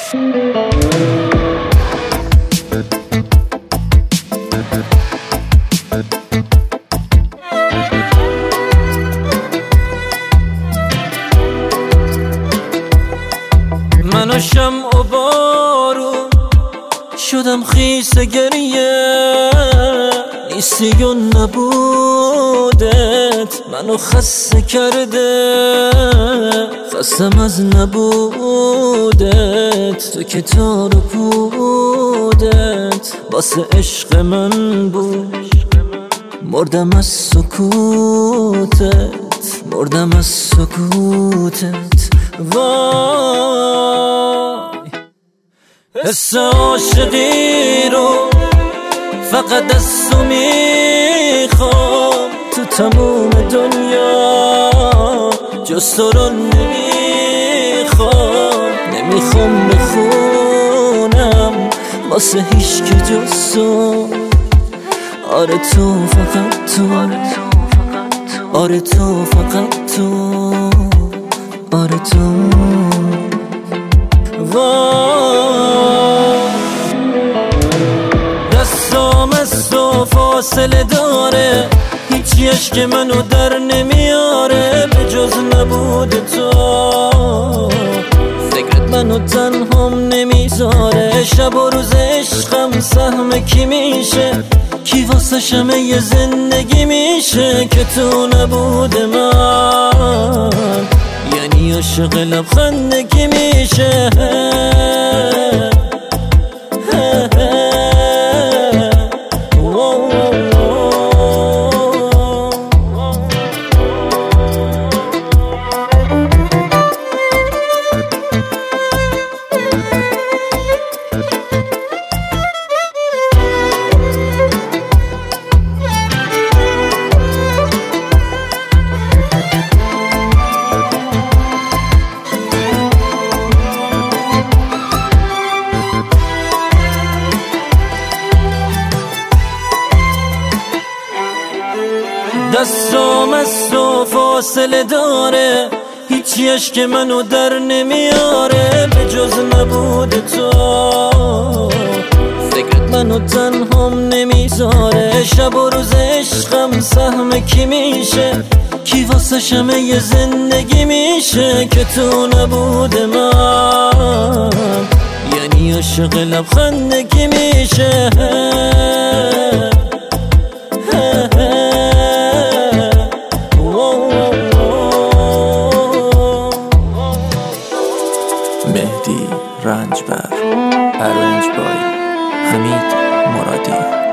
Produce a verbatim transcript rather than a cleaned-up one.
من و شمع و بارون شدم خیس گریه، نیستی و نبودت منو خسته کرده، خستم از نبودت. تو که تار و پودت واسه عشق من بود، مردم از سکوتت، مردم از سکوتت. وای حس عاشقی رو فقط از تو میخوام، تو تموم دنیا جز تو رو نمیخوام. نمیخوام بخونم واسه هیچ که جز تو. آره تو فقط تو، آره تو فقط تو، آره تو. وای دستام از تو فاصله داره، هیچی عشق منو در نمیاره به جز نبود تو. فکرت منو تنهام نمیذاره، شب و روز عشقم سهم کی میشه؟ کی واسه شمه ی زندگی میشه که تو نبود من؟ یعنی عاشق لبخندگی میشه. دستام از تو فاصله داره، هیچی عشق منو در نمیاره به جز نبود تو. فکرت منو تنهام نمیذاره، شب و روز عشقم سهم کی میشه؟ کی واسه شمه ی زندگی میشه که تو نبود من؟ یعنی عاشق لبخندگی میشه. مهدی رنجبر، ارنج بای حمید مرادی.